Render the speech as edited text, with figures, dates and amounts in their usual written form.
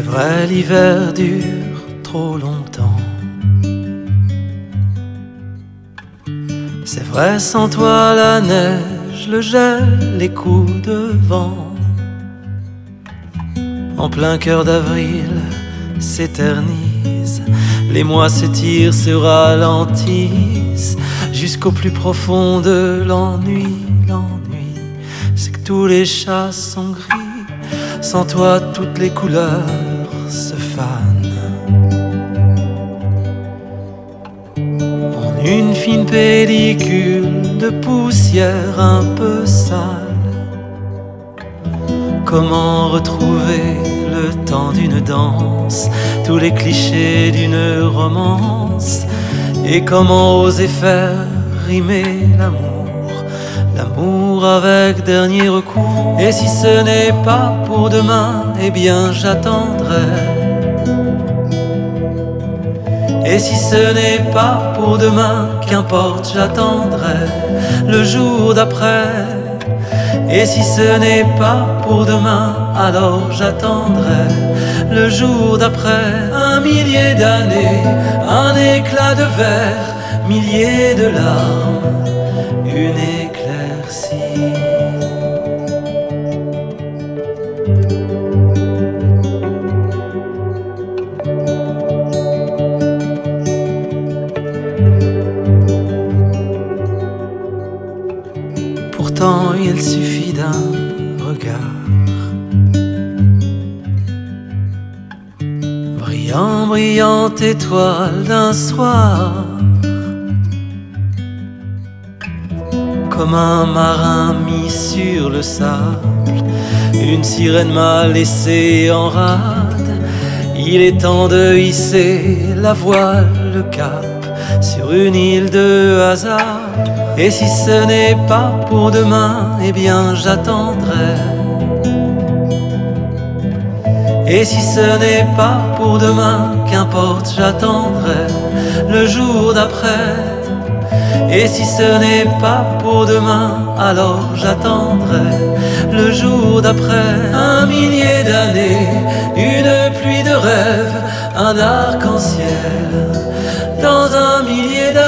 vrai, l'hiver dure trop longtemps. C'est vrai, sans toi la neige, le gel, les coups de vent en plein cœur d'avril s'éternisent. Les mois s'étirent, se ralentissent jusqu'au plus profond de l'ennui. L'ennui, c'est que tous les chats sont gris. Sans toi, toutes les couleurs se fanent en une fine pellicule de poussière un peu sale. Comment retrouver le temps d'une danse, tous les clichés d'une romance? Et comment oser faire rimer l'amour, l'amour avec dernier recours? Et si ce n'est pas pour demain, eh bien j'attendrai. Et si ce n'est pas pour demain, qu'importe, j'attendrai le jour d'après. Et si ce n'est pas pour demain, alors j'attendrai le jour d'après. Un millier d'années, un éclat de verre, milliers de larmes, une éclaircie. Pourtant il suffit d'un regard, brillant, brillante étoile d'un soir, comme un marin mis sur le sable, une sirène m'a laissé en rade. Il est temps de hisser la voile, le cap, sur une île de hasard. Et si ce n'est pas pour demain, eh bien j'attendrai. Et si ce n'est pas pour demain, qu'importe, j'attendrai le jour d'après. Et si ce n'est pas pour demain, alors j'attendrai le jour d'après. Un millier d'années, une pluie de rêves, un arc-en-ciel dans un millier d'années.